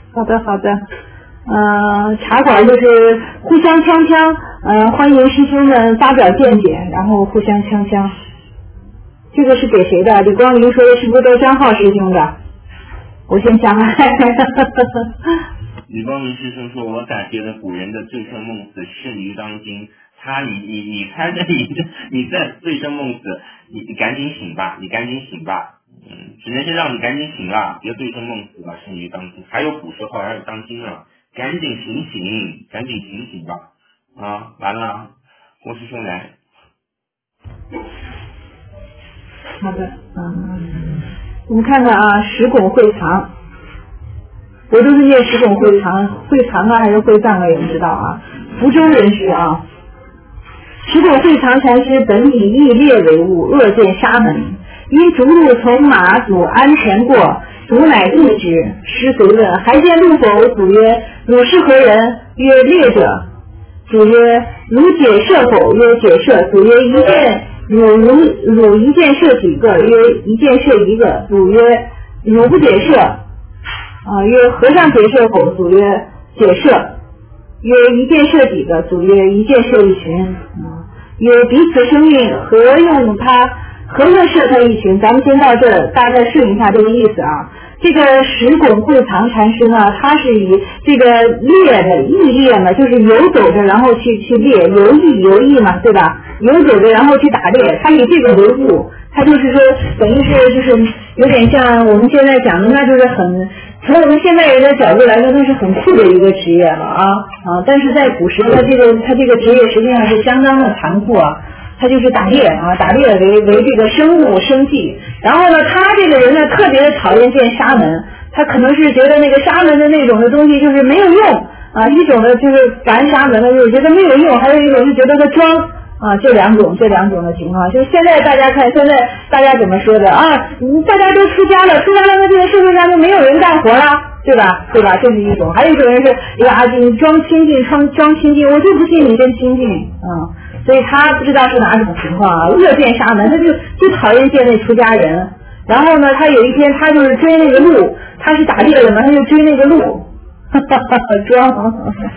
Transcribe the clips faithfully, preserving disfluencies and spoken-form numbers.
好的好的，呃，茶馆就是互相锵锵，呃，欢迎师兄们发表见解，然后互相锵锵。这个是给谁的？李光明说的是不是都张浩师兄的？我先想来。 李光明师兄说，我感觉的古人的醉生梦死适于当今。他你你你猜的你你在醉生梦死，你你赶紧醒吧，你赶紧醒吧，嗯，只能是让你赶紧醒了，别醉生梦死了，适于当今。还有古时候还有当今了，赶紧醒醒，赶紧醒醒吧，啊，完了，郭师兄来。 好的，嗯，我们看看啊，石拱会堂，我都是念石拱会堂，会堂啊还是会葬啊也不知道啊，福州人士啊。石拱会堂禅师本以异劣为物，恶见沙门，因逐路从马祖鞍前过，卒乃异之。师随问：还见路否？祖曰：汝是何人？曰：劣者。祖曰：汝解射否？曰：解射。祖曰：一箭汝汝汝一箭射几个？曰：一箭射一个。祖曰：汝不解射。啊，曰：和尚解射否？祖曰：解射。曰：一箭射几个？祖曰：一箭射一群。啊，曰：彼此生命，何用他？何用射他一群？咱们先到这儿，大概顺一下这个意思啊。这个石拱会堂禅师呢，他是以这个猎的异猎嘛，就是游走着然后去去猎，游弋游弋嘛，对吧？游走着然后去打猎，他以这个为物，他就是说等于是就是有点像我们现在讲的，那就是很从我们现代人的角度来说，那是很酷的一个职业了啊啊！但是在古时，他这个他这个职业实际上是相当的残酷啊。他就是打猎啊，打猎为为这个生物生计。然后呢，他这个人呢特别的讨厌见沙门，他可能是觉得那个沙门的那种的东西就是没有用啊，一种呢就是烦沙门的，就是觉得没有用，还有一种是觉得他装啊，这两种这两种的情况。就是现在大家看，现在大家怎么说的啊？大家都出家了，出家了，那这个社会上就没有人干活了，对吧？对吧？这是一种。还有一种人是呀，你装清净，装装清净，我就不信你真清净啊。所以他不知道是哪种情况啊，恶见沙门，他就就讨厌见那出家人。然后呢，他有一天他就是追那个鹿，他是打猎的嘛，他就追那个鹿，哈哈哈，装。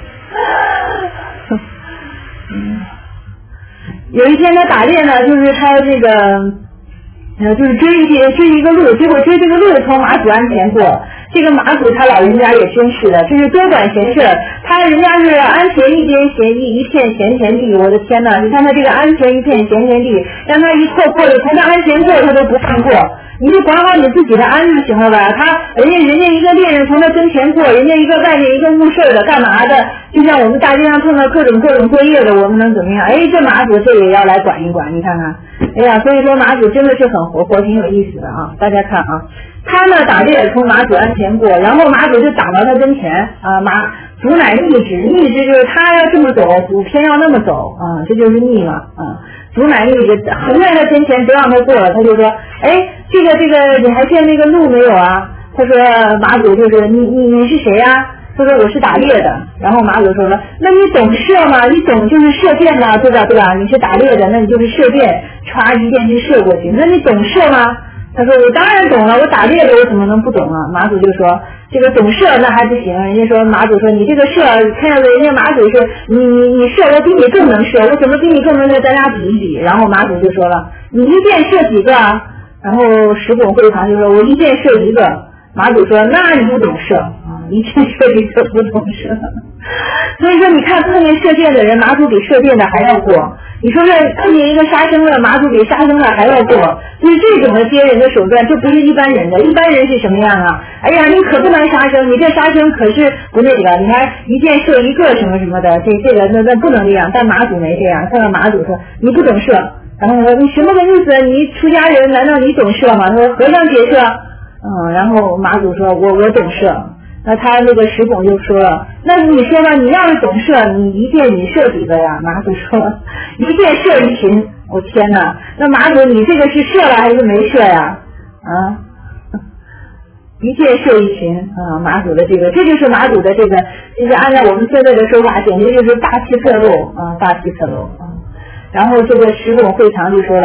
有一天他打猎呢，就是他这个呃，就是追一追一个鹿，结果追这个鹿从马祖鞍前过。这个马祖他老人家也真是的，这是多管闲事，他人家是鞍前一边闲地，一片闲田地。我的天哪，你看他这个鞍前一片闲田地，让他一错过了，从他鞍前过他都不放过。你就管好你自己的鞍就行了吧？他人家人家一个猎人从他跟前过，人家一个外面一个误事的干嘛的？就像我们大街上碰到各种各种作业的，我们能怎么样？哎，这马祖这也要来管一管，你看看。哎呀，所以说马祖真的是很活泼，挺有意思的啊！大家看啊。他呢打猎从马祖鞍前过，然后马祖就挡到他跟前啊，马祖乃逆之，逆之就是他要这么走，祖偏要那么走啊，这就是逆嘛啊。祖乃逆之，横在他跟前不让他过了，他就说，哎，这个这个你还见那个鹿没有啊？他说马祖就是你你你是谁呀、啊？他说我是打猎的。然后马祖说了，那你懂射吗？你懂就是射箭吗？对吧对吧？你是打猎的，那你就是射箭，歘一箭就射过去。那你懂射吗？他说我当然懂了，我打猎的我怎么能不懂啊？马祖就说这个懂射那还不行，人家说马祖说你这个射，看样子人家马祖是你你你射我比你更能射，我怎么比你更能射？咱俩比一比。然后马祖就说了，你一箭射几个啊？然后石拱会堂就说我一箭射一个。马祖说那你不懂射啊，一箭射一个不懂射。所以说你看碰见射箭的人，马祖比射箭的还要过。你说这碰见一个杀生的，马祖比杀生的还要过，就是这种的接人的手段，这不是一般人的。一般人是什么样啊？哎呀，你可不能杀生，你这杀生可是不那个，你还一箭射一个什么什么的，这这个那那不能这样。但马祖没这样，看到马祖说你不懂射，然后说你什么个意思？你出家人难道你懂射吗？他说和尚解射，嗯，然后马祖说我我懂射。那他那个石拱就说了，那你说吧，你要是懂射，你一箭你射几个呀？马祖说一箭射一群。我、哦、天哪，那马祖你这个是射了还是没射呀？啊，一箭射一群啊！马祖的这个，这就是马祖的这个，就是按照我们现在的说法，简直就是大气侧漏啊，大气侧漏啊。然后这个石拱会堂就说了，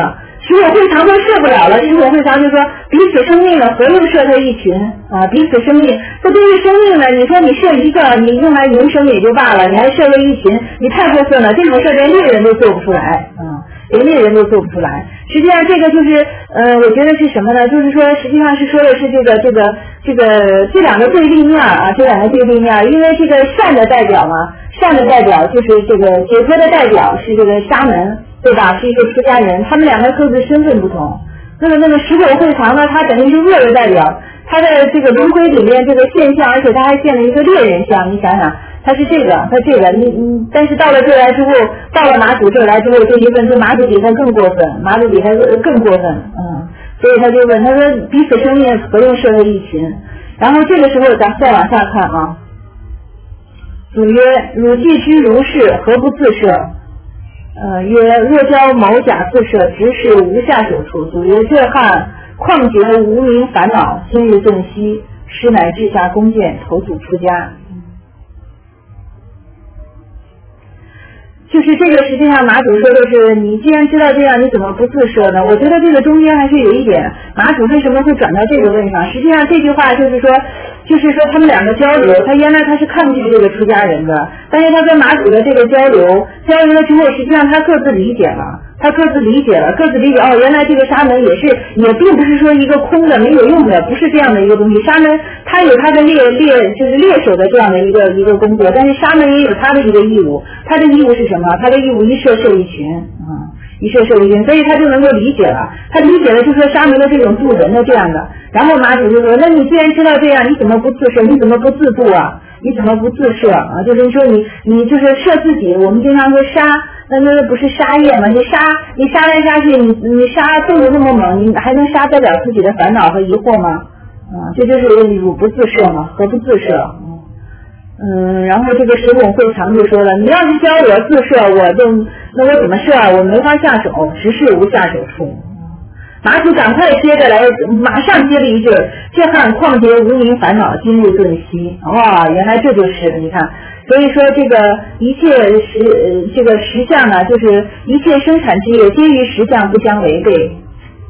使我会堂都设不了了，使我会堂就说彼此生命呢，何用设他一群啊？彼此生命，这对于生命呢，你说你设一个，你用来营生也就罢了，你还设为一群，你太过分了，这种事连猎人都做不出来啊，连猎人都做不出来。实际上这个就是呃，我觉得是什么呢？就是说实际上是说的是这个这个这个这两个对立面啊，这两个对立面，因为这个善的代表嘛，善的代表就是这个解脱的代表是这个沙门。对吧？是一个出家人，他们两个各自身份不同。那么那个十果会堂呢，它等于是恶的代表，它的这个轮回里面这个现象，而且它还现了一个猎人像，你想想，它是这个，它这个，你你，但是到了这来之后，到了马祖这来之后，这一问，这马祖比他更过分，马祖比他更过分，嗯，所以他就问，他说彼此生命何用设为一群？然后这个时候咱再往下看啊，祖曰：汝既知如是，何不自设？呃，曰：若教某甲自设，直是无下手处。祖曰：这汉旷绝无名烦恼，今日顿息，师乃治下弓箭，投祖出家。就是这个，实际上马祖说的是，你既然知道这样，你怎么不自设呢？我觉得这个中间还是有一点，马祖为什么会转到这个问上？实际上这句话就是说，就是说他们两个交流，他原来他是抗拒这个出家人的，但是他跟马祖的这个交流，交流了之后，实际上他各自理解了。他各自理解了，各自理解哦，原来这个沙门也是，也并不是说一个空的没有用的，不是这样的一个东西。沙门他有他的猎猎就是猎手的这样的一个一个工作，但是沙门也有他的一个义务，他的义务是什么？他的义务一摄受一群，嗯，一摄受一群，所以他就能够理解了。他理解了，就说沙门的这种度人的这样的。然后马祖就说：那你既然知道这样，你怎么不自摄？你怎么不自度啊？你怎么不自摄啊？就是说你你就是摄自己。我们经常说杀。那那不是杀业吗？你杀你杀来杀去，你你杀动得那么猛，你还能杀得了自己的烦恼和疑惑吗？啊，这就是汝不自摄嘛，何不自摄？嗯，然后这个十拱会堂就说了，你要是教我自摄，我就那我怎么摄啊？我没法下手，直是无下手处。马祖赶快接着来，马上接了一句：这汉旷绝无名烦恼，今日顿息。哇，原来这就是你看。所以说这个一切实呃这个实相呢，就是一切生产之业皆与实相不相违背。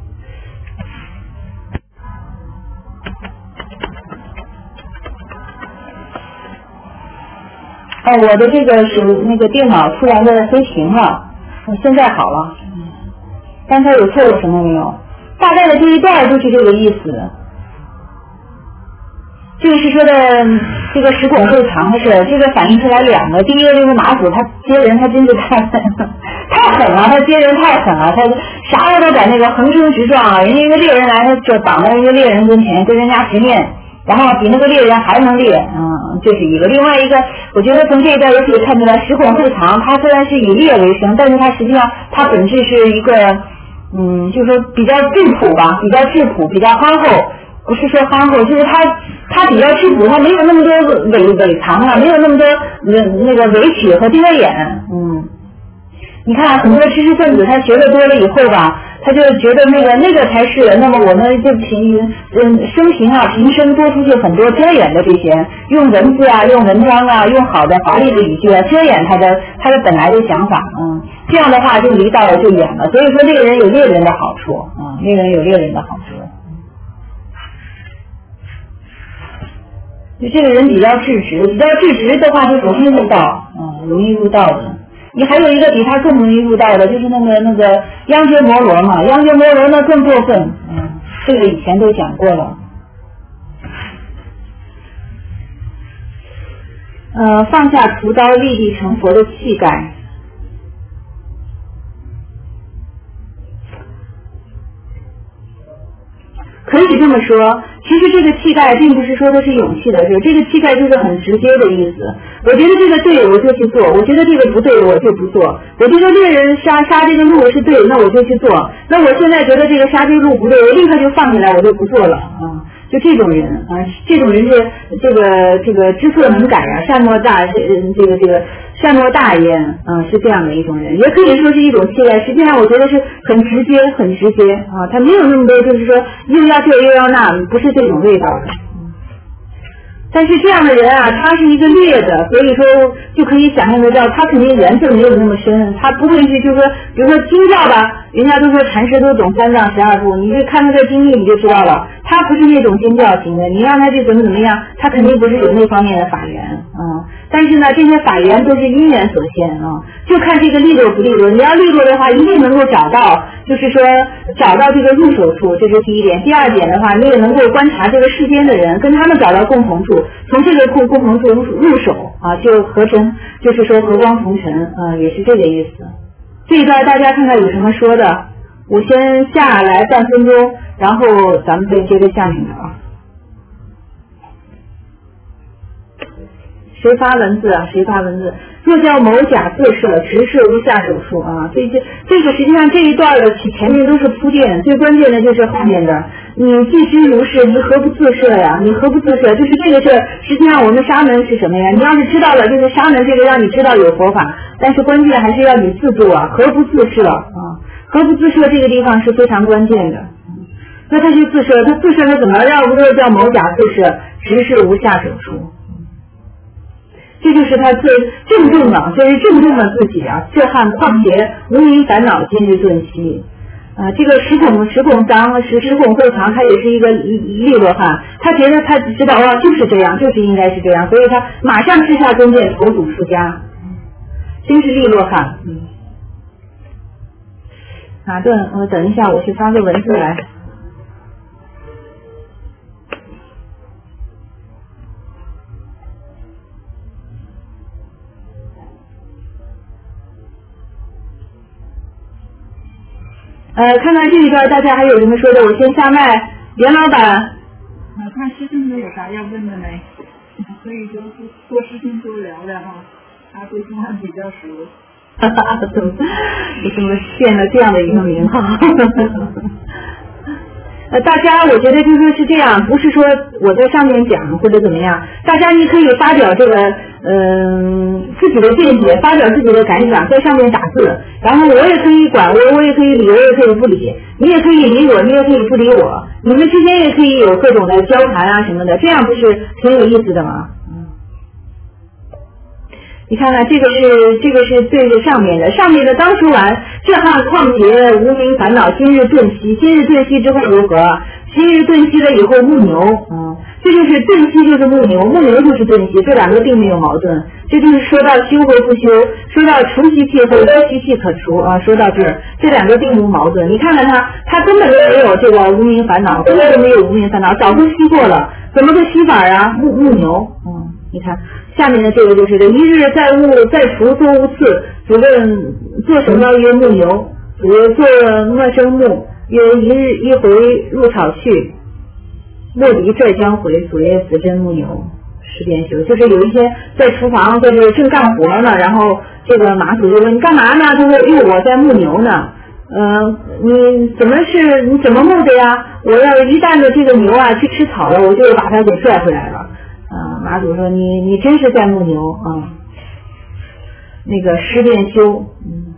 哦，我的这个是那个电脑突然的飞行了，现在好了。刚才有错误什么没有？大概的这一段就是这个意思。这个是说的这个十拱会堂的事，这个反映出来两个。第一个就是马祖，他接人他真是太太狠了，他接人太狠了，他啥人都敢那个横冲直撞啊！人家一个猎人来，他就挡在一个猎人跟前，跟人家直面，然后比那个猎人还能猎，嗯，这是一个。另外一个，我觉得从这一段也可以看出来，十拱会堂他虽然是以猎为生，但是他实际上他本质是一个，嗯，就是说比较质朴吧，比较质朴，比较憨厚。不是说憨厚，就是他他比较质朴，他没有那么多伪伪藏啊，没有那么多那那个委屈和遮掩。嗯，你看很多知识分子，他学的多了以后吧，他就觉得那个那个才是，那么我们就平嗯生平啊平生多出去很多遮掩的这些，用文字啊，用文章啊，用好的华丽的语句啊，遮掩他的他的本来的想法。嗯，这样的话就离道了，就远了。所以说猎人有猎人的好处啊，猎人有猎人的好处。就这个人比较质直，比较质直的话就容易入道，嗯，容易入道的。你还有一个比他更容易入道的，就是那个那个央觉摩罗嘛，央觉摩罗呢更过分，嗯，这个以前都讲过了。呃，放下屠刀立地成佛的气概。可以这么说，其实这个气概并不是说它是勇气的事，这个气概就是很直接的意思。我觉得这个对，我就去做；我觉得这个不对，我就不做。我觉得猎人杀杀这个鹿是对，那我就去做。那我现在觉得这个杀这个鹿不对，我立刻就放下来，我就不做了啊。就这种人啊，这种人是这个这个知错能改啊，善莫大，这个这个善莫大焉啊，是这样的一种人，也可以说是一种气概。实际上，我觉得是很直接，很直接啊，他没有那么多就是说又要这又要那，不是这种味道的。 但是这样的人啊，他是一个劣的，所以说就可以想象得到，他肯定缘分没有那么深，他不会去就是说，比如说经教吧，人家都说禅师都懂三藏十二部，你就看他的经历你就知道了，他不是那种经教型的，你让他去怎么怎么样，他肯定不是有那方面的法缘啊、嗯。但是呢，这些法缘都是因缘所现啊、嗯，就看这个利落不利落。你要利落的话，一定能够找到，就是说找到这个入手处，这是第一点。第二点的话，你也能够观察这个世间的人，跟他们找到共同处，从这个共共同处入手啊，就合成，就是说和光同尘啊，也是这个意思。这一段大家看看有什么说的？我先下来半分钟，然后咱们再接着下面的啊。谁发文字啊？谁发文字？若叫某甲自设，直设无下手处啊！这这这个实际上这一段的前面都是铺垫，最关键的就是后面的。你既知如是，你何不自设呀？你何不自设？就是这个事，实际上我们沙门是什么呀？你要是知道了，就是沙门这个让你知道有佛法，但是关键还是要你自度啊！何不自设啊？何不自设这个地方是非常关键的。那他去自设，他自设他怎么要不就叫某甲自设，直是无下手处？这就是他最郑重的，这是郑重的自己啊！这汉旷劫无名烦恼，今日顿息啊！这个石孔石孔当石石孔会堂，他也是一个利落汉，他觉得他知道啊，就是这样，就是应该是这样，所以他马上掷下弓箭，投主出家，真是利落汉。嗯，啊，对，我等一下，我去发个文字来。呃，看看这一段大家还有什么说的？我先下麦，袁老板。 我看师兄们有啥要问的没？可以就多师兄多聊聊哈，他对公案比较熟。 哈哈，怎么怎么现了这样的一个名号？呃，大家我觉得就说是这样，不是说我在上面讲或者怎么样，大家你可以发表这个嗯、呃、自己的见解，发表自己的感想，在上面打字，然后我也可以管，我我也可以理，我也可以不理，你也可以理我，你也可以不理我，你们之间也可以有各种的交谈啊什么的，这样不是挺有意思的吗？你看看这个是这个是对着上面的，上面的刚说完，这汉旷劫无名烦恼，今日顿息，今日顿息之后如何？今日顿息了以后木牛，嗯，这就是顿息就是木牛，木牛就是顿息，这两个并没有矛盾。这就是说到修或不修，说到除习气或无习气可除啊，说到这儿，这两个并无矛盾。你看看他，他根本就没有这个无名烦恼，根本就没有无名烦恼，早就息过了，怎么个息法啊？木木牛，嗯，你看。下面的这个就是这一日在物在除作物次，主问做什么曰木牛，主曰做陌生木，曰一日一回入草去，莫离浙江回，主曰子真木牛，十遍修。就是有一天在厨房在这正干活呢，然后这个马祖就问你干嘛呢？他说哟我在木牛呢。呃，你怎么是你怎么木的呀？我要一旦的这个牛啊去吃草了，我就把它给拽回来了。啊，马祖说你你真是在木牛啊，那个十遍修，嗯，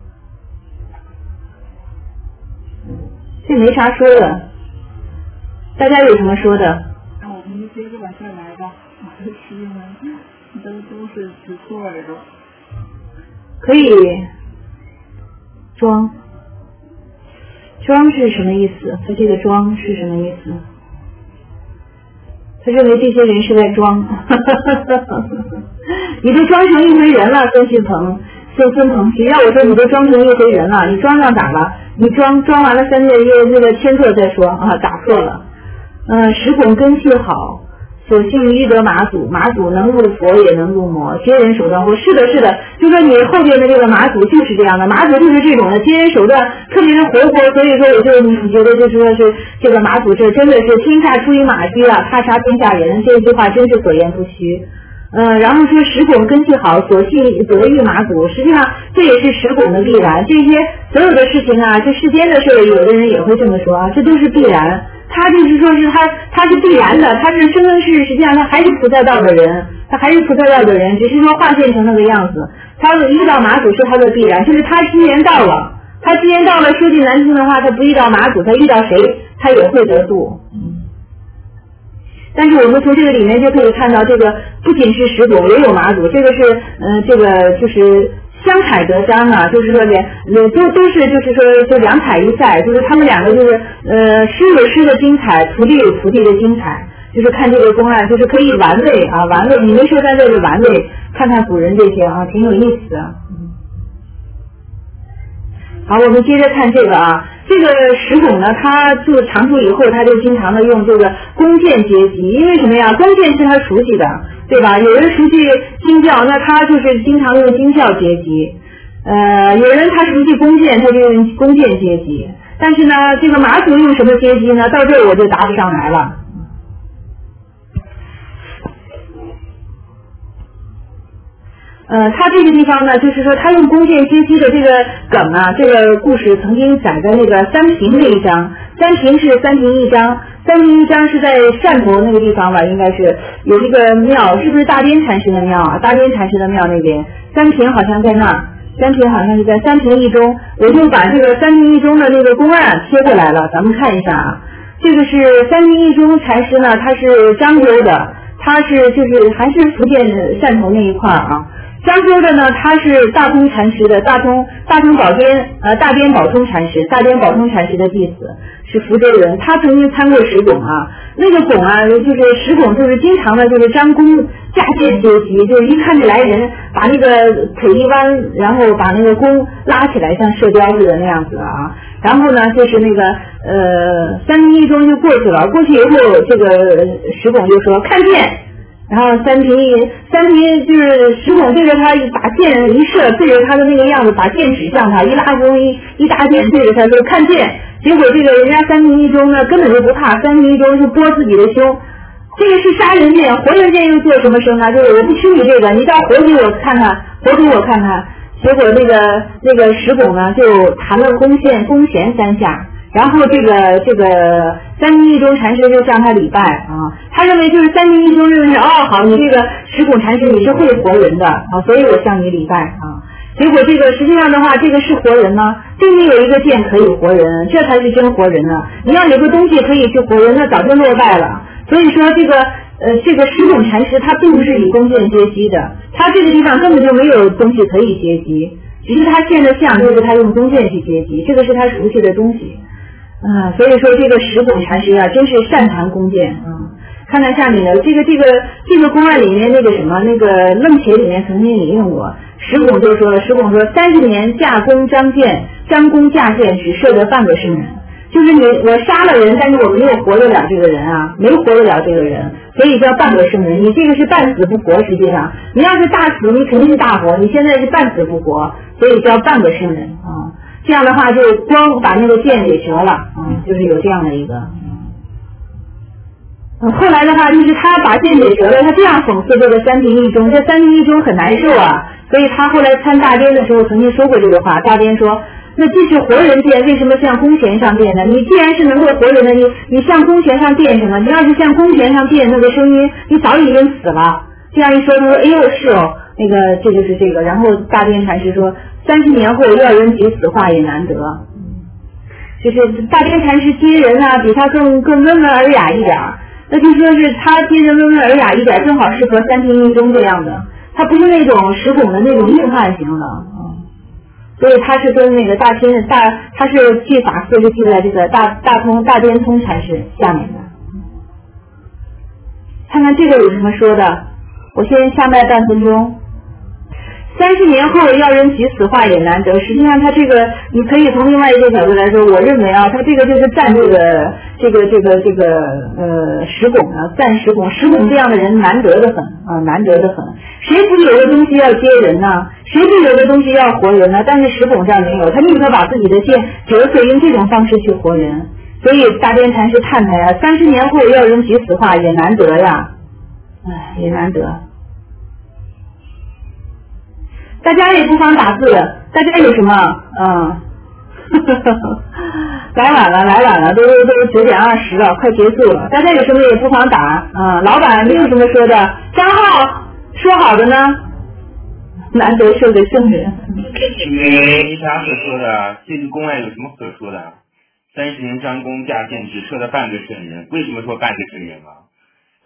这没啥说的，大家有什么说的？ 那我们就接着往下来吧，师兄们都都是直出耳朵。 可以装，装是什么意思？他这个装是什么意思？他认为这些人是在装，你都装成一回人了，孙旭鹏、孙孙鹏旭，要我说你都装成一回人了，你装上打吧，你装装完了三个月那个签错再说啊，打错了。嗯，石孔根气好，所幸遇得马祖，马祖能入佛也能入魔，接人手段活。是的，是的，就说你后边的这个马祖就是这样的，马祖就是这种的，接人手段特别的活泼，所以说我就你觉得就是说是这个马祖这真的是天下出于马驹啊，踏杀天下人，这句话真是所言不虚。嗯，然后说石孔根气好，所幸得遇马祖，实际上这也是石孔的必然。这些所有的事情啊，这世间的事，有的人也会这么说啊，这都是必然。他就是说是他他是必然的，他是生生世世，实际上他还是菩萨道的人，他还是菩萨道的人，只是说化现成那个样子。他遇到马祖是他的必然，就是他机缘到了，他机缘到了，说句难听的话，他不遇到马祖，他遇到谁，他也会得度。嗯。 但是我们从这个里面就可以看到，这个不仅是石拱，也有马祖，这个是呃这个就是相彩得彰啊，就是说两呃都都是就是说就两彩一赛，就是他们两个就是呃诗有诗的精彩，徒弟有徒弟的精彩，就是看这个公案就是可以玩味啊玩味，你没说在这里玩味，看看古人这些啊挺有意思的。好，我们接着看这个啊，这个石拱呢，他就长处以后，他就经常的用这个弓箭阶级，因为什么呀？弓箭是他熟悉的，对吧？有人熟悉经教，那他就是经常用经教阶级。呃，有人他熟悉弓箭，他就用弓箭阶级。但是呢，这个马祖用什么阶级呢？到这儿我就答不上来了。呃，他这个地方呢，就是说他用弓箭阶级的这个梗啊，这个故事曾经载在那个三平那一章。三平是三平一章，三平一章是在汕头那个地方吧，应该是有一个庙，是不是大颠禅师的庙啊？大颠禅师的庙那边，三平好像在那儿，三平好像是在三平一中，我就把这个三平一中的那个公案贴过来了，咱们看一下啊。这个是三平一中禅师呢，他是漳州的，他是就是还是福建汕头那一块啊。漳州的呢，他是大通禅师的大通大通宝颠呃大颠宝通禅师，大颠宝通禅师的弟子，是福州人。他曾经参过石拱啊，那个拱啊，就是石拱，就是经常的就是张弓架箭阶级，就是一看起来人把那个腿一弯，然后把那个弓拉起来，像射雕似的那样子啊。然后呢，就是那个呃三平一中就过去了，过去以后，这个石拱就说看见。然后三平一三平就是石拱对着他把箭一射，对着他的那个样子，把箭指向他，一拉弓一一搭箭对着他说看箭。结果这个人家三平一中呢根本就不怕，三平一中就拨自己的胸，这个是杀人箭，活人箭又做什么声啊？就是我不吃你这个，你倒活给我看看，活给我看看。结果那个那个石拱呢就弹了弓弦弓弦三下。然后这个这个三平一中禅师就向他礼拜啊，他认为就是三平一中认为是哦好，你这个石拱禅师你是会活人的啊，所以我向你礼拜啊。结果这个实际上的话，这个是活人吗？并没有一个剑可以活人，这才是真活人呢。你要有个东西可以去活人，那早就落败了。所以说这个呃这个石拱禅师他并不是以弓箭接机的，他这个地方根本就没有东西可以接机，只是他现的像就是他用弓箭去接机，这个是他熟悉的东西。啊，所以说这个石拱禅师啊，真是善弹弓箭啊。看看下面的这个这个这个公案里面那个什么那个楞帖里面曾经引用过，石拱就说了，石拱说三十年架弓张箭，张弓架箭只射得半个圣人，就是你我杀了人，但是我没有活得了这个人啊，没活得了这个人，所以叫半个圣人。你这个是半死不活，实际上你要是大死，你肯定是大活，你现在是半死不活，所以叫半个圣人啊。这样的话就光把那个箭给折了，嗯，就是有这样的一个。嗯，后来的话就是他把箭给折了，他这样讽刺这个三平一中，这三平一中很难受啊，所以他后来参大颠的时候曾经说过这个话。大颠说，那既是活人箭，为什么向弓弦上垫呢？你既然是能够活人的，你你向弓弦上垫什么？你要是向弓弦上垫那个声音，你早已经死了。这样一说，他说，哎呦是哦，那个这就是这个。然后大颠禅师说，三十年后要人及死话也难得，就是大颠禅师接人啊，比他更更温文尔雅一点，那就说是他接人温文尔雅一点，正好适合三平一中这样的，他不是那种石拱的那种硬汉型的，嗯，所以他是跟那个大天大，他是记法四是记在这个大大通大颠通禅师下面的。看看这个有什么说的，我先下麦半分钟。三十年后要人及死话也难得，实际上他这个你可以从另外一个角度来说，我认为啊，他这个就是赞这个这个这个这个呃石拱啊，赞石拱，石拱这样的人难得的很啊，难得的很。谁不有个东西要接人呢？谁不有个东西要活人呢？但是石拱这样没有，他宁可把自己的剑折碎，用这种方式去活人。所以大颠禅师叹叹呀，三十年后要人及死话也难得呀，哎，也难得。大家也不妨打字，大家有什么？嗯，来晚了，来晚了，都都都九点二十了，快结束了。大家有什么也不妨打。嗯，老板，你有什么说的？张浩说好的呢？难得受的圣人。 没啥可说的，这个公案有什么可说的？三十年张弓架箭，只射了半个圣人。为什么说半个圣人啊？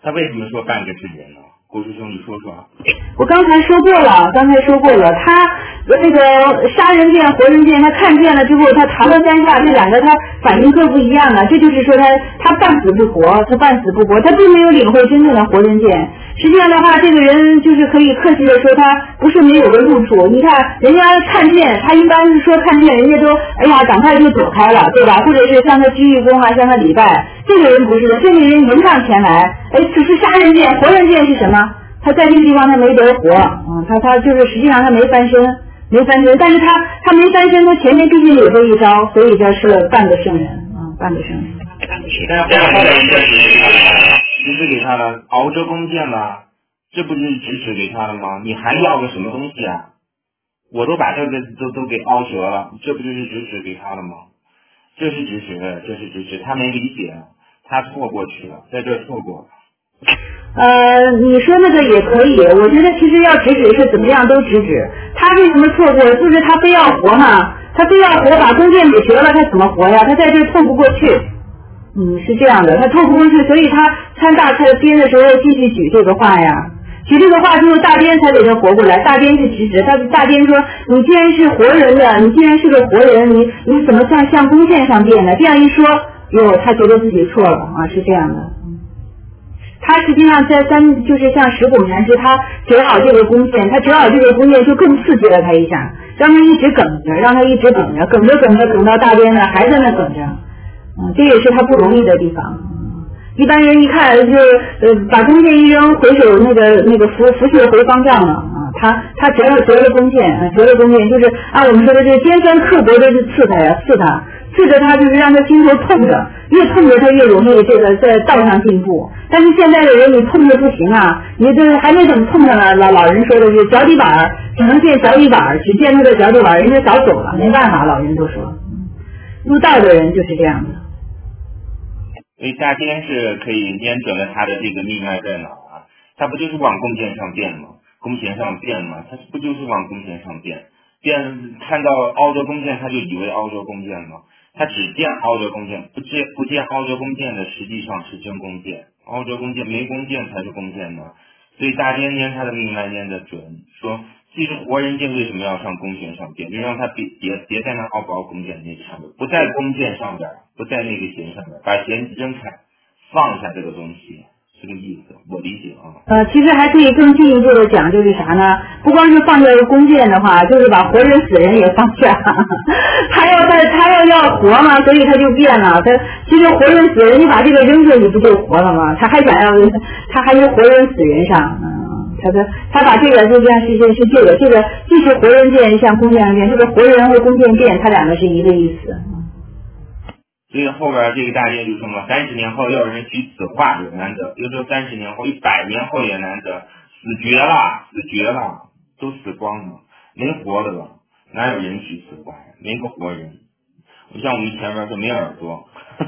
他为什么说半个是人呢？郭师兄，你说说。 我刚才说过了，刚才说过了，他那个杀人剑、活人剑，他看见了之后，他唐了三下，这两个他反应各不一样了。这就是说他他半死不活，他半死不活，他并没有领会真正的活人剑。实际上的话，这个人就是可以客气的说，他不是没有个入处。你看人家看见，他一般是说看见，人家都哎呀赶快就走开了，对吧？或者是向他鞠一躬啊，向他礼拜。这个人不是的，这个人迎上前来，哎，只是杀人剑、活人剑是什么？他在这个地方他没得活，嗯，他他就是实际上他没翻身，没翻身，但是他他没翻身，他前面毕竟有这一招，所以这是半个圣人，啊、嗯，半个圣人。 但是后来人家指使他了，指使给他了，熬着弓箭了，这不就是指使给他了吗？你还要个什么东西啊？我都把这个都都给凹折了，这不就是指使给他了吗？这是指使，这是指使，他没理解，他错过去了，在这错过。 呃，你说那个也可以，我觉得其实要直指是怎么样都直指。他为什么错过？就是他非要活嘛，他非要活，把弓箭给折了，他怎么活呀？他在这透不过去。嗯，是这样的，他透不过去，所以他参大参编的时候继续举这个话呀，举这个话之后，大编才给他活过来。大编是直指，他大编说，你既然是活人的，你既然是个活人，你你怎么像像弓箭上变呢？这样一说，哟，他觉得自己错了啊，是这样的。他实际上在三就是像石拱禅师，他折好这个弓箭，他折好这个弓箭就更刺激了他一下，让他一直梗着，让他一直梗着，梗着梗着梗到大边呢，还在那梗着，嗯，这也是他不容易的地方。一般人一看就呃把弓箭一扔，回手那个那个拂拂袖回方丈了啊，他他折了折了弓箭，啊折了弓箭就是按我们说的这尖酸刻薄的是刺他呀，刺他。刺着他就是让他心头痛着，越痛着他越容易这个在道上进步。但是现在的人你痛着不行啊，你这还没怎么痛着呢，老老人说的是脚底板儿，只能见脚底板儿，只见他的脚底板儿，人家早走了，没办法，老人都说，入道的人就是这样的。 所以大颠是可以捏准了他的这个命脉在哪啊？他不就是往弓箭上变吗？弓弦上变吗？他不就是往弓弦上变？变看到凹着弓箭，他就以为凹着弓箭了。他只见凹着弓箭，不见不见凹着弓箭的实际上是真弓箭，凹着弓箭没弓箭才是弓箭呢。所以大颠捏他的命脉捏得准，说既是活人剑为什么要上弓弦上边？就让他别别别在那凹不凹弓箭那上面，不在弓箭上边，不在那个弦上边，把弦扔开，放下这个东西。这个意思，我理解啊。 呃，其实还可以更进一步的讲，就是啥呢？不光是放下弓箭的话，就是把活人死人也放下。他要在他要要活嘛，所以他就变了。他其实活人死人，你把这个扔出去不就活了吗？他还想要，他还是活人死人上。嗯，他的他把这个就这样是是是这个这个既是活人剑像弓箭变，这个活人和弓箭变，它两个是一个意思。 所以后边这个大爹就说了，三十年后要有人举此话也难得，又说三十年后、一百年后也难得，死绝了，死绝了，都死光了，没活的了，哪有人举此话呀？没个活人。像我们前面说没耳朵。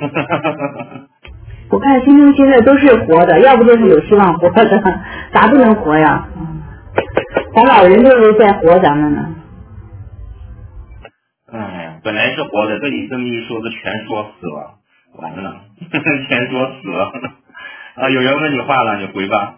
我看心中现在都是活的，要不就是有希望活的，咋不能活呀？咱老人就是在活咱们呢。 哎呀，本来是活的，被你这么一说，都全说死了，完了，全说死了。啊，有人问你话了，你回吧。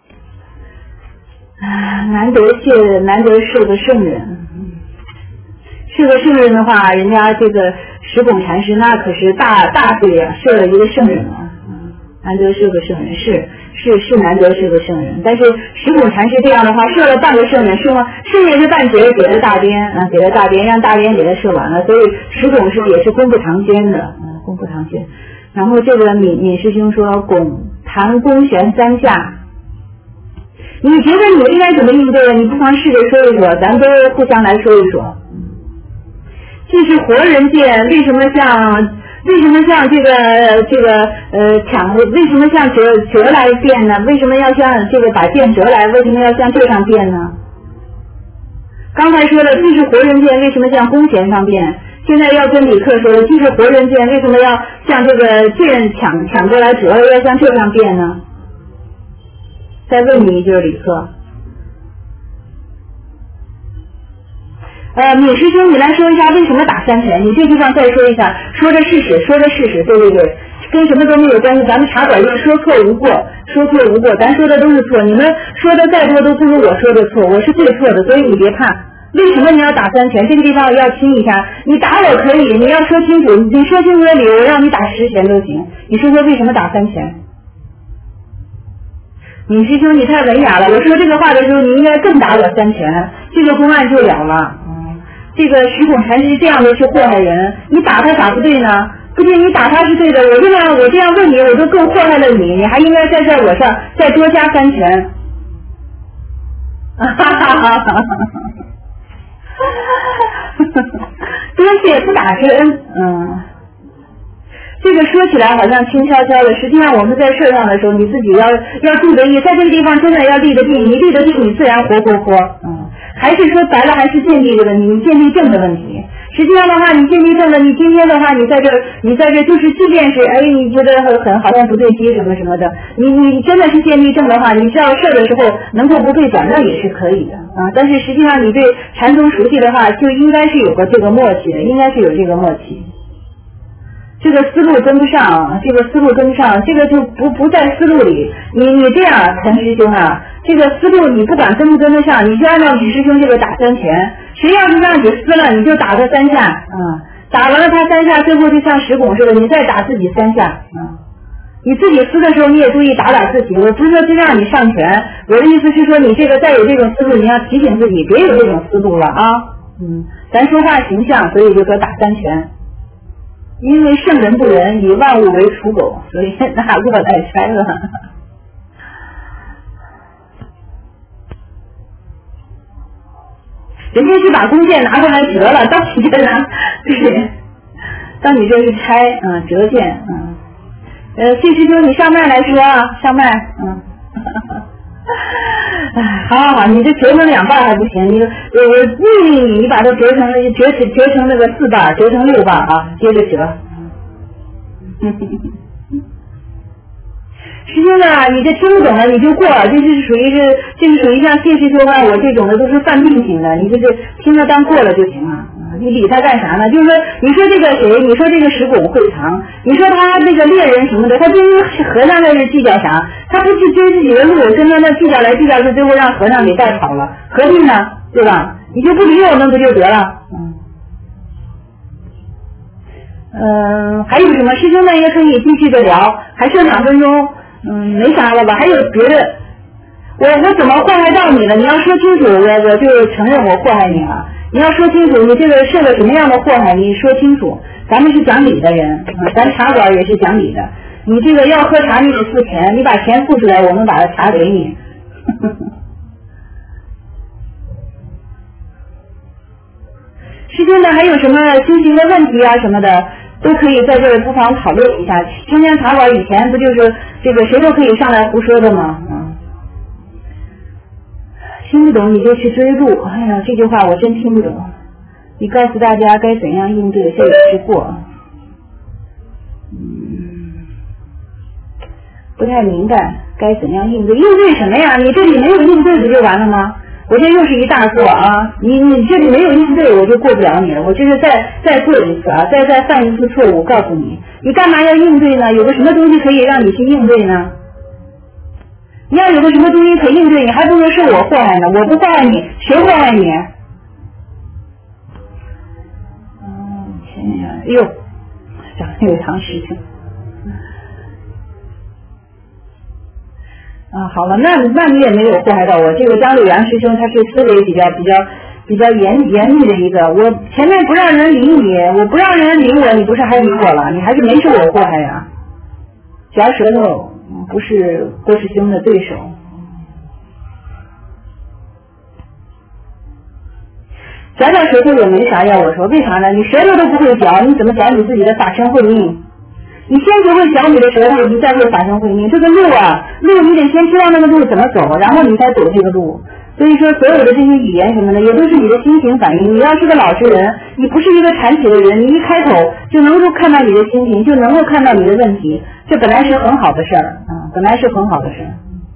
难得是难得是个圣人，是个圣人的话，人家这个石拱禅师那可是大大罪啊，设了一个圣人啊，嗯，难得是个圣人，是是是难得是个圣人，但是石拱禅师这样的话设了半个圣人，是吗？圣人是半截给了大颠啊，给了大颠，让大颠给他设完了，所以石拱是也是功不唐捐的，嗯，功不唐捐。然后这个闵闵师兄说拱弹弓弦三下。你觉得你应该怎么应对？你不妨试着说一说，咱都互相来说一说。这是活人剑，为什么像为什么像这个这个呃抢？为什么像折折来变呢？为什么要像这个把剑折来？为什么要像这上变呢？刚才说了，这是活人剑，为什么像弓弦上变？现在要跟李克说，这是活人剑，为什么要像这个剑抢抢过来折了，要像这上变呢？再问你一句，李克。呃，闵师兄，你来说一下为什么打三拳？你这地方再说一下，说着事实，说着事实，对对对， 跟什么都没有关系，咱们茶馆就是说错无过，说错无过，咱说的都是错，你们说的再多都不如我说的错，我是最错的，所以你别怕。为什么你要打三拳？这个地方要亲一下，你打我可以，你要说清楚，你说清楚的理由，我让你打十拳都行。你说说为什么打三拳？你师兄你太文雅了，我说这个话的时候，你应该更打我三拳，这个公案就了了。嗯，这个徐孔禅师这样的去祸害人，你打他咋不对呢？不对，你打他是对的，我这样我这样问你，我都更祸害了你，你还应该再在我上再多加三拳。哈哈哈哈多谢不打是恩，嗯。这个说起来好像轻悄悄的，实际上我们在事上的时候，你自己要要注得意，在这个地方真的要立得定，你立得定，你自然活活活。嗯，还是说白了，还是见地的问题，你见地正的问题。实际上的话，你见地正的，你今天的话，你在这，你在这，就是即便是哎，你觉得很很好像不对机什么什么的，你你真的是见地正的话，你知道事的时候能够不被转，那也是可以的啊。但是实际上你对禅宗熟悉的话，就应该是有个这个默契的，应该是有这个默契。这个思路跟不上，这个思路跟不上，这个就不不在思路里。你你这样，陈师兄啊，这个思路你不管跟不跟得上，你就按照李师兄这个打三拳，谁要是让你撕了，你就打他三下，啊、嗯，打完了他三下，最后就像石拱似的，你再打自己三下，啊、嗯，你自己撕的时候你也注意打打自己。我不是说就让你上拳，我的意思是说你这个再有这种思路，你要提醒自己别有这种思路了啊。嗯，咱说话形象，所以就说打三拳。因为圣人不仁，以万物为刍狗，所以拿过来拆了。人家是把弓箭拿过来折了，到你这拿，对，到你这是拆，嗯，折箭，嗯，呃，谢师兄，你上麦来说啊，上麦，嗯。好好好，你这折成两半还不行，你我我命令你，你把它折成折成折成那个四瓣，折成六瓣啊，接着折。师兄啊，你这听不懂了你就过，这是属于是这是属于像谢师兄啊我这种的都是犯病型的，你就是听了当过了就行了。你理他干啥呢？就是说，你说这个谁？你说这个石拱会藏，你说他这个猎人什么的，他对于和尚在这计较啥？他不是追自己的路，跟他那计较来计较去，最后让和尚给带跑了，何必呢？对吧？你就不理我，那不就得了？嗯。嗯、呃，还有什么？师兄们也可以继续的聊，还剩两分钟，嗯，没啥了吧？还有别的？我我怎么祸害到你了？你要说清楚，我我就承认我祸害你了。你要说清楚，你这个受了什么样的祸害，你说清楚。咱们是讲理的人，咱茶馆也是讲理的。你这个要喝茶，你得付钱，你把钱付出来，我们把茶给你。师兄呢，还有什么修行的问题啊什么的，都可以在这儿不妨讨论一下。中间茶馆以前不就是这个谁都可以上来胡说的吗？嗯。听不懂你就去追路，哎呀，这句话我真听不懂。你告诉大家该怎样应对，这也是过。嗯，不太明白该怎样应对。应对什么呀？你这里没有应对不就完了吗？我这又是一大过啊！你你这里没有应对，我就过不了你了。我这是再再做一次啊，再再犯一次错误，告诉你，你干嘛要应对呢？有个什么东西可以让你去应对呢？你要有个什么东西可应对，你还不如是我祸害呢。我不祸害你，谁祸害你？嗯，天呀，哎呦，讲有一堂事情。啊，好了，那那你也没有祸害到我。这个张柳阳师兄他是思维比较比较比较严严密的一个。我前面不让人理你，我不让人理我，你不是还理我了？你还是没受我祸害呀？嚼舌头不是郭师兄的对手。嚼嚼舌头也没啥呀，我说为啥呢？你舌头都不会嚼，你怎么嚼你自己的法身慧命？你先学会嚼你的舌头，你再会法身慧命。这个路啊，路你得先知道那个路怎么走，然后你才走这个路。所以说，所有的这些语言什么的，也都是你的心情反应。你要是个老实人，你不是一个禅体的人，你一开口就能够看到你的心情，就能够看到你的问题，这本来是很好的事儿啊，本来是很好的事儿。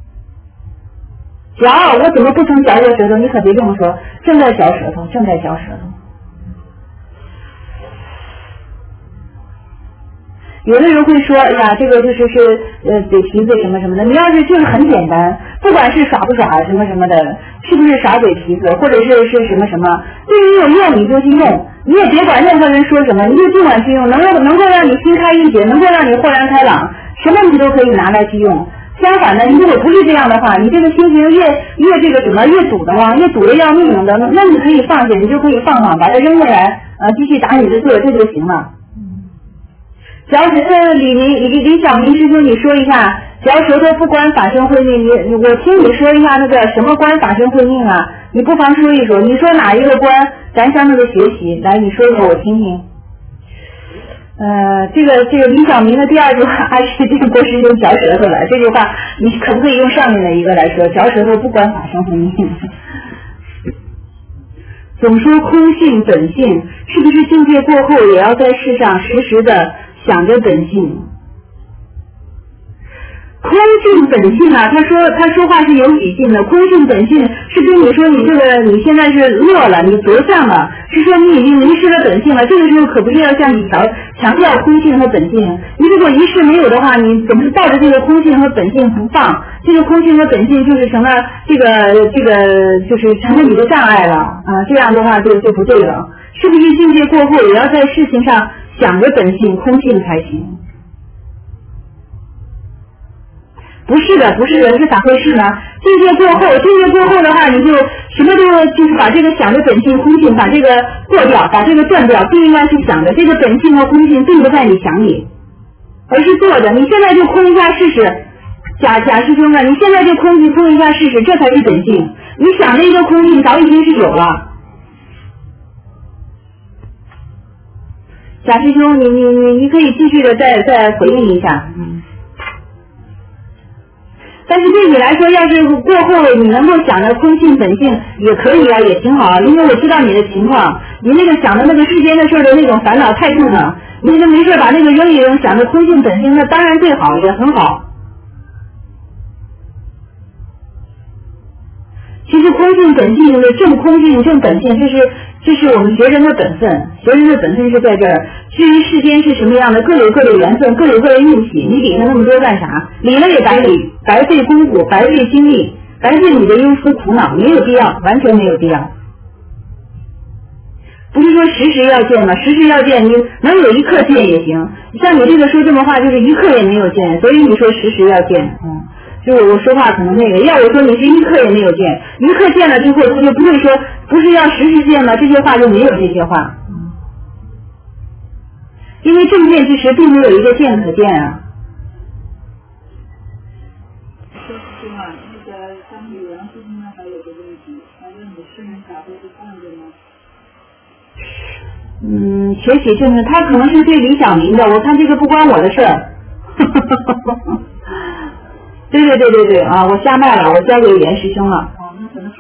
嚼，我怎么不曾嚼过舌头？你可别这么说，正在嚼舌头，正在嚼舌头。 有的人会说，哎呀，这个就是是呃嘴皮子什么什么的。你要是就是很简单，不管是耍不耍什么什么的，是不是耍嘴皮子，或者是是什么什么，对你有用你就去用，你也别管任何人说什么，你就尽管去用，能够能够让你心开意解，能够让你豁然开朗，什么你都可以拿来去用。相反的，你如果不是这样的话，你这个心情越越这个什么越堵得慌，越堵得要命的，那你可以放下，你就可以放放，把它扔回来，呃，继续打你的坐，这就行了。嚼舌头，李李李李小明师兄，你说一下，嚼舌头不关法身慧命，你我听你说一下那个什么关法身慧命啊？你不妨说一说，你说哪一个关，咱向那个学习，来你说一说我听听。呃，这个这个李小明的第二句话是这个郭师兄嚼舌头了，这句话你可不可以用上面的一个来说？嚼舌头不关法身慧命。总说空性本性，是不是境界过后也要在世上时时的想着本性？空性本性啊，他说他说话是有语境的。空性本性是跟你说你这个你现在是落了，你着相了，是说你已经迷失了本性了。这个时候可不是要向你强强调空性和本性。你如果一世没有的话，你总是抱着这个空性和本性不放，这个空性和本性就是成了这个这个就是成了你的障碍了啊！这样的话就就不对了。是不是境界过后也要在事情上想着本性空性才行？不是的，不是的，是咋回事呢？境界过后，境界过后的话，你就什么都就是把这个想着本性空性，把这个过掉，把这个断掉，不应该去想的。这个本性和空性并不在你想里，而是做的。你现在就空一下试试，贾贾师兄们，你现在就空一空一下试试，这才是本性。你想的一个空性早已经是有了。贾师兄，你你你你可以继续的再再回应一下，嗯。但是对你来说，要是过后你能够想着空性本性也可以啊，也挺好，因为我知道你的情况，你那个想的那个世间的事的那种烦恼太重了，你就没事把那个扔一扔，想着空性本性，那当然最好，也很好。其实空性本性的正空性正本性，这是这是我们学人的本分，学人的本分是在这儿。至于世间是什么样的，各有各的缘分，各有各的运气，你理他那么多干啥？理了也白理，白费功夫，白费精力，白费你的忧思苦恼，没有必要，完全没有必要。不是说时时要见吗？时时要见，你能有一刻见也行。像你这个说这么话，就是一刻也没有见，所以你说时时要见，嗯。就我说话可能那个，要我说你是一刻也没有见，一刻见了之后，他就不会说不是要时时见吗？这些话就没有这些话，因为正见之时并没有一个见可见啊。 说师兄啊，那个他们有杨师兄呢，还有个问题，他问你是人咋会是放着吗？ 嗯，学习正是他可能是对李小明的，我看这个不关我的事儿。对对对对对啊！我瞎卖了，我交给袁师兄了。